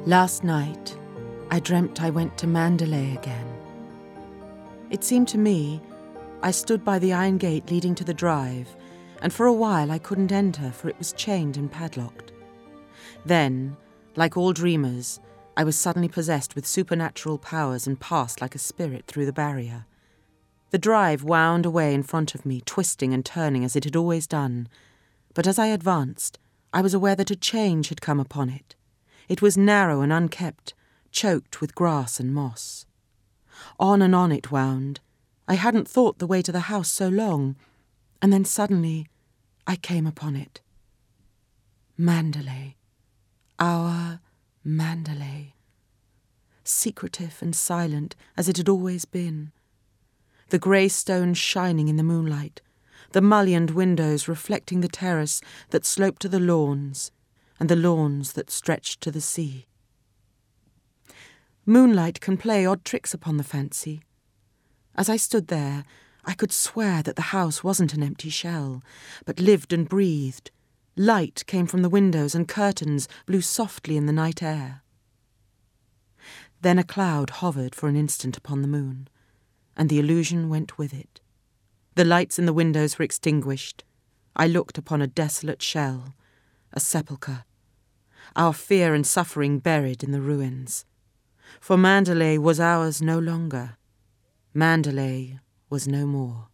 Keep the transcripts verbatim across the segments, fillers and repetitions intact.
Last night, I dreamt I went to Mandalay again. It seemed to me I stood by the iron gate leading to the drive, and for a while I couldn't enter, for it was chained and padlocked. Then, like all dreamers, I was suddenly possessed with supernatural powers and passed like a spirit through the barrier. The drive wound away in front of me, twisting and turning as it had always done, but as I advanced, I was aware that a change had come upon it. It was narrow and unkept, choked with grass and moss. On and on it wound. I hadn't thought the way to the house so long, and then suddenly I came upon it. Mandalay. Our Mandalay. Secretive and silent as it had always been. The grey stones shining in the moonlight, the mullioned windows reflecting the terrace that sloped to the lawns, and the lawns that stretched to the sea. Moonlight can play odd tricks upon the fancy. As I stood there, I could swear that the house wasn't an empty shell, but lived and breathed. Light came from the windows and curtains blew softly in the night air. Then a cloud hovered for an instant upon the moon, and the illusion went with it. The lights in the windows were extinguished. I looked upon a desolate shell, a sepulchre, our fear and suffering buried in the ruins. For Mandalay was ours no longer. Mandalay was no more.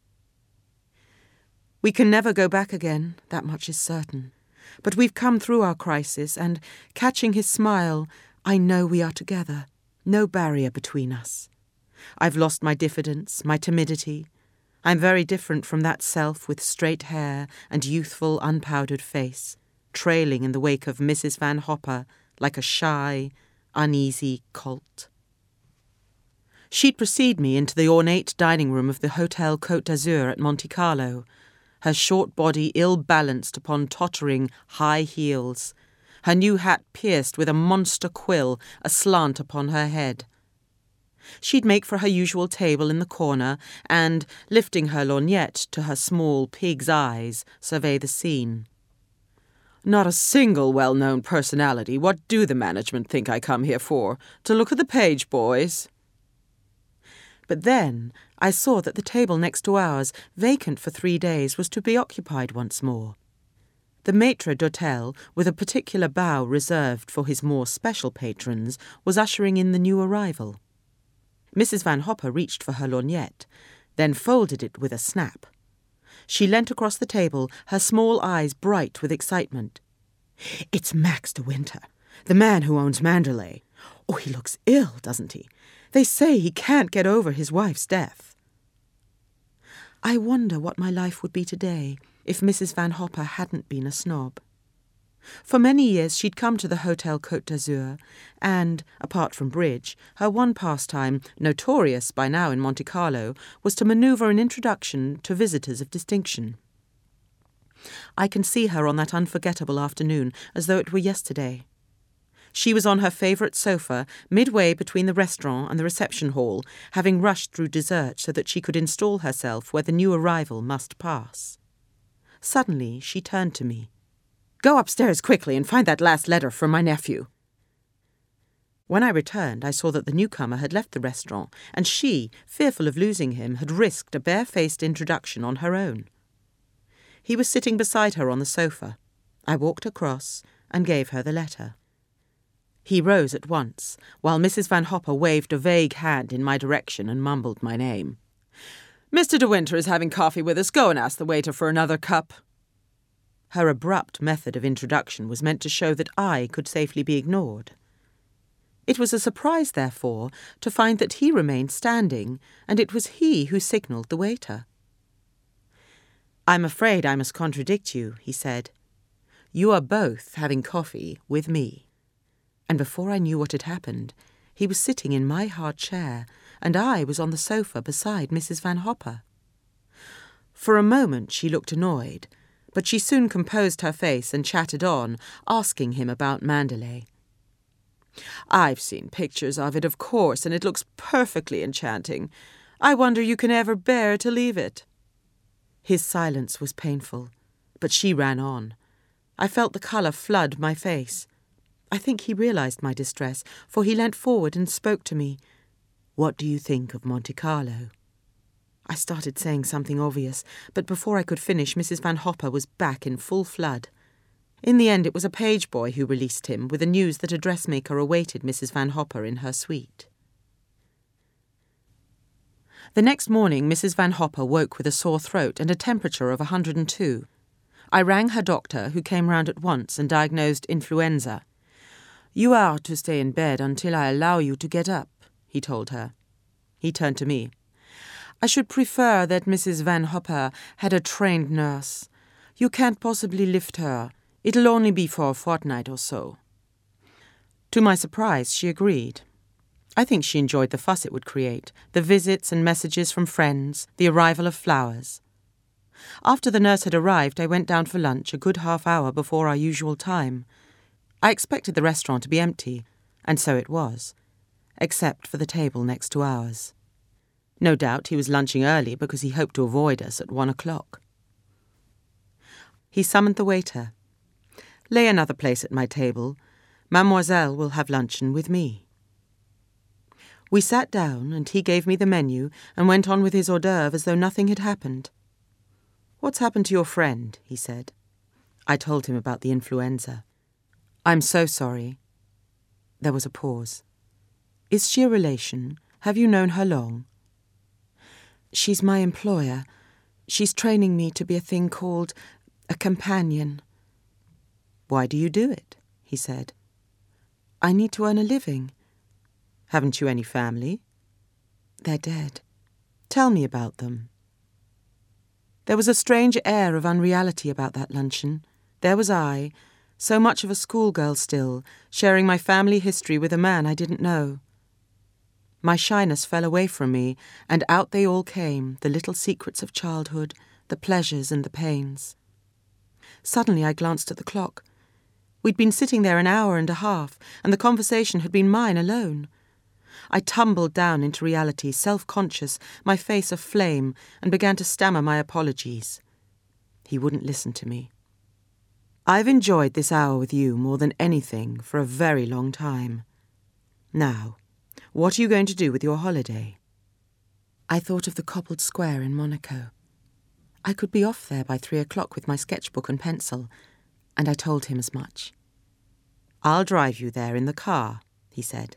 We can never go back again, that much is certain. But we've come through our crisis, and, catching his smile, I know we are together, no barrier between us. I've lost my diffidence, my timidity. I'm very different from that self with straight hair and youthful, unpowdered face, trailing in the wake of Missus Van Hopper like a shy, uneasy colt. She'd precede me into the ornate dining room of the Hotel Côte d'Azur at Monte Carlo, her short body ill-balanced upon tottering high heels, her new hat pierced with a monster quill aslant upon her head. She'd make for her usual table in the corner and, lifting her lorgnette to her small pig's eyes, survey the scene. Not a single well-known personality. What do the management think I come here for? To look at the page boys? But then I saw that the table next to ours, vacant for three days, was to be occupied once more. The maître d'hôtel, with a particular bow reserved for his more special patrons, was ushering in the new arrival. Missus Van Hopper reached for her lorgnette, then folded it with a snap. She leant across the table, her small eyes bright with excitement. "It's Max de Winter, the man who owns Mandalay. Oh, he looks ill, doesn't he? They say he can't get over his wife's death." I wonder what my life would be today if Missus Van Hopper hadn't been a snob. For many years she'd come to the Hotel Côte d'Azur, and, apart from bridge, her one pastime, notorious by now in Monte Carlo, was to manoeuvre an introduction to visitors of distinction. I can see her on that unforgettable afternoon as though it were yesterday. She was on her favourite sofa, midway between the restaurant and the reception hall, having rushed through dessert so that she could install herself where the new arrival must pass. Suddenly she turned to me. "Go upstairs quickly and find that last letter from my nephew." When I returned, I saw that the newcomer had left the restaurant, and she, fearful of losing him, had risked a barefaced introduction on her own. He was sitting beside her on the sofa. I walked across and gave her the letter. He rose at once, while Missus Van Hopper waved a vague hand in my direction and mumbled my name. "Mister De Winter is having coffee with us. Go and ask the waiter for another cup." Her abrupt method of introduction was meant to show that I could safely be ignored. It was a surprise, therefore, to find that he remained standing, and it was he who signalled the waiter. "I'm afraid I must contradict you," he said. "You are both having coffee with me." And before I knew what had happened, he was sitting in my hard chair, and I was on the sofa beside Missus Van Hopper. For a moment she looked annoyed, but she soon composed her face and chatted on, asking him about Mandalay. "I've seen pictures of it, of course, and it looks perfectly enchanting. I wonder you can ever bear to leave it." His silence was painful, but she ran on. I felt the colour flood my face. I think he realised my distress, for he leant forward and spoke to me. "What do you think of Monte Carlo?" I started saying something obvious, but before I could finish, Missus Van Hopper was back in full flood. In the end, it was a page boy who released him, with the news that a dressmaker awaited Missus Van Hopper in her suite. The next morning, Missus Van Hopper woke with a sore throat and a temperature of one hundred and two. I rang her doctor, who came round at once and diagnosed influenza. "You are to stay in bed until I allow you to get up," he told her. He turned to me. "I should prefer that Missus Van Hopper had a trained nurse. You can't possibly lift her. It'll only be for a fortnight or so." To my surprise, she agreed. I think she enjoyed the fuss it would create, the visits and messages from friends, the arrival of flowers. After the nurse had arrived, I went down for lunch a good half hour before our usual time. I expected the restaurant to be empty, and so it was, except for the table next to ours. No doubt he was lunching early because he hoped to avoid us at one o'clock. He summoned the waiter. "Lay another place at my table. Mademoiselle will have luncheon with me." We sat down, and he gave me the menu and went on with his hors d'oeuvre as though nothing had happened. "What's happened to your friend?" he said. I told him about the influenza. "I'm so sorry." There was a pause. "Is she a relation? Have you known her long?" "She's my employer. She's training me to be a thing called a companion." "Why do you do it?" he said. "I need to earn a living." "Haven't you any family?" "They're dead." "Tell me about them." There was a strange air of unreality about that luncheon. There was I, so much of a schoolgirl still, sharing my family history with a man I didn't know. My shyness fell away from me, and out they all came, the little secrets of childhood, the pleasures and the pains. Suddenly I glanced at the clock. We'd been sitting there an hour and a half, and the conversation had been mine alone. I tumbled down into reality, self-conscious, my face aflame, and began to stammer my apologies. He wouldn't listen to me. "I've enjoyed this hour with you more than anything for a very long time. Now, what are you going to do with your holiday?" I thought of the cobbled square in Monaco. I could be off there by three o'clock with my sketchbook and pencil, and I told him as much. "I'll drive you there in the car," he said.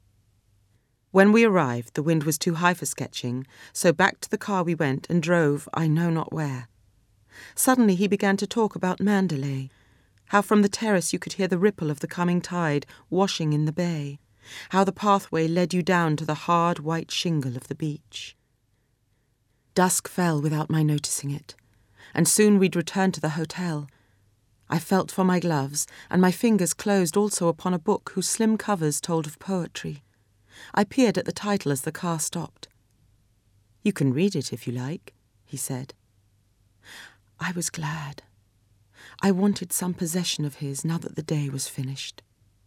When we arrived, the wind was too high for sketching, so back to the car we went and drove I know not where. Suddenly he began to talk about Mandalay, how from the terrace you could hear the ripple of the coming tide washing in the bay, how the pathway led you down to the hard white shingle of the beach. Dusk fell without my noticing it, and soon we'd returned to the hotel. I felt for my gloves, and my fingers closed also upon a book whose slim covers told of poetry. I peered at the title as the car stopped. "You can read it if you like," he said. I was glad. I wanted some possession of his now that the day was finished.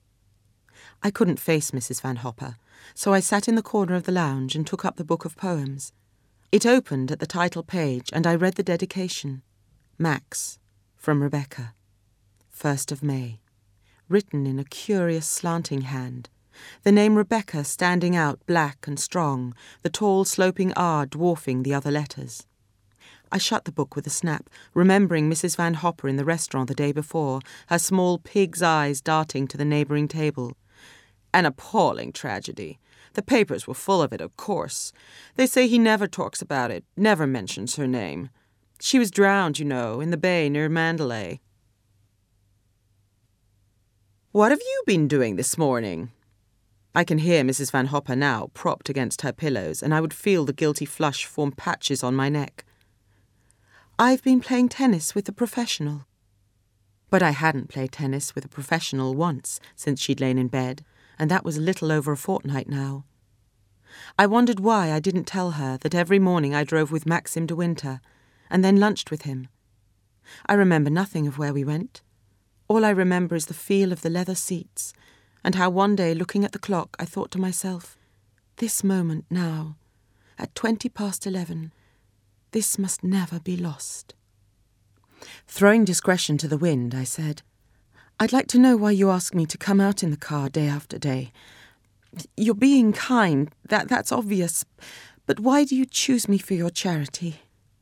I couldn't face Missus Van Hopper, so I sat in the corner of the lounge and took up the book of poems. It opened at the title page, and I read the dedication. Max, from Rebecca. First of May. Written in a curious slanting hand. The name Rebecca standing out black and strong, the tall sloping R dwarfing the other letters. I shut the book with a snap, remembering Missus Van Hopper in the restaurant the day before, her small pig's eyes darting to the neighbouring table. "An appalling tragedy. The papers were full of it, of course. They say he never talks about it, never mentions her name. She was drowned, you know, in the bay near Mandalay." "What have you been doing this morning?" I can hear Missus Van Hopper now, propped against her pillows, and I would feel the guilty flush form patches on my neck. "I've been playing tennis with a professional." But I hadn't played tennis with a professional once since she'd lain in bed, and that was a little over a fortnight now. I wondered why I didn't tell her that every morning I drove with Maxim de Winter, and then lunched with him. I remember nothing of where we went. All I remember is the feel of the leather seats, and how one day, looking at the clock, I thought to myself, this moment now, at twenty past eleven, this must never be lost. Throwing discretion to the wind, I said, I'd like to know why you ask me to come out in the car day after day. You're being kind, that, that's obvious, but why do you choose me for your charity?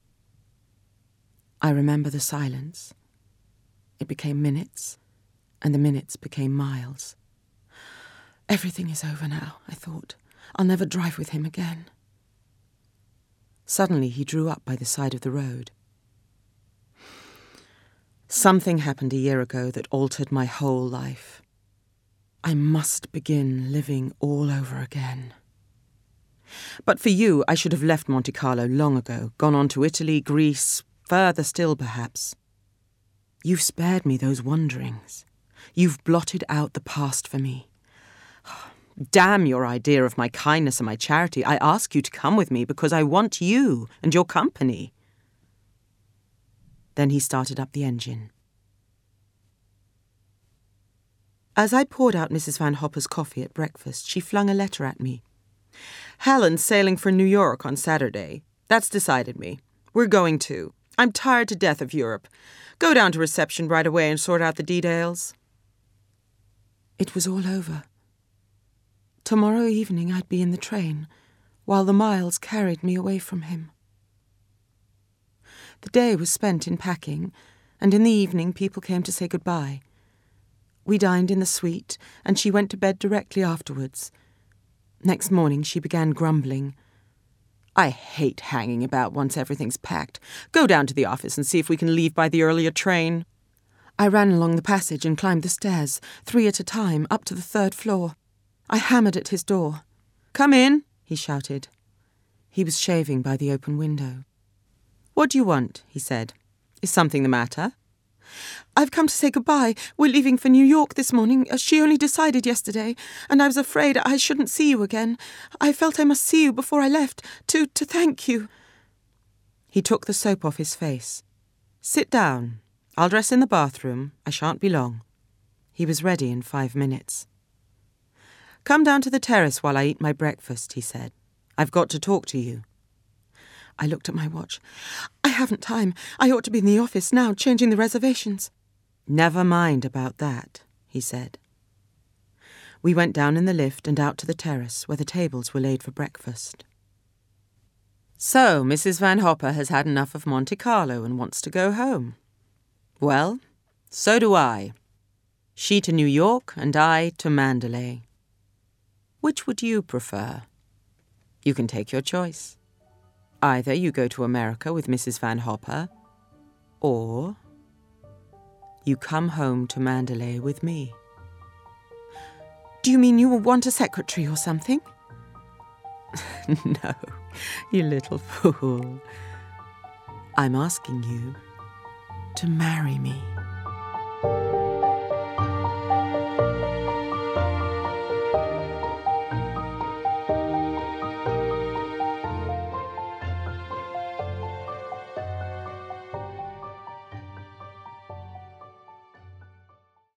I remember the silence. It became minutes, and the minutes became miles. Everything is over now, I thought. I'll never drive with him again. Suddenly he drew up by the side of the road. Something happened a year ago that altered my whole life. I must begin living all over again. But for you, I should have left Monte Carlo long ago, gone on to Italy, Greece, further still perhaps. You've spared me those wanderings. You've blotted out the past for me. Damn your idea of my kindness and my charity. I ask you to come with me because I want you and your company. Then he started up the engine. As I poured out Missus Van Hopper's coffee at breakfast, she flung a letter at me. Helen's sailing for New York on Saturday. That's decided me. We're going too. I'm tired to death of Europe. Go down to reception right away and sort out the details. It was all over. Tomorrow evening I'd be in the train, while the miles carried me away from him. The day was spent in packing, and in the evening people came to say goodbye. We dined in the suite, and she went to bed directly afterwards. Next morning she began grumbling. I hate hanging about once everything's packed. Go down to the office and see if we can leave by the earlier train. I ran along the passage and climbed the stairs, three at a time, up to the third floor. I hammered at his door. Come in, he shouted. He was shaving by the open window. What do you want? He said. Is something the matter? I've come to say goodbye. We're leaving for New York this morning. She only decided yesterday, and I was afraid I shouldn't see you again. I felt I must see you before I left, to, to thank you. He took the soap off his face. Sit down. I'll dress in the bathroom. I shan't be long. He was ready in five minutes. Come down to the terrace while I eat my breakfast, he said. I've got to talk to you. I looked at my watch. I haven't time. I ought to be in the office now, changing the reservations. Never mind about that, he said. We went down in the lift and out to the terrace, where the tables were laid for breakfast. So, Missus Van Hopper has had enough of Monte Carlo and wants to go home. Well, so do I. She to New York and I to Mandalay. Which would you prefer? You can take your choice. Either you go to America with Missus Van Hopper, or you come home to Mandalay with me. Do you mean you will want a secretary or something? No, you little fool. I'm asking you to marry me.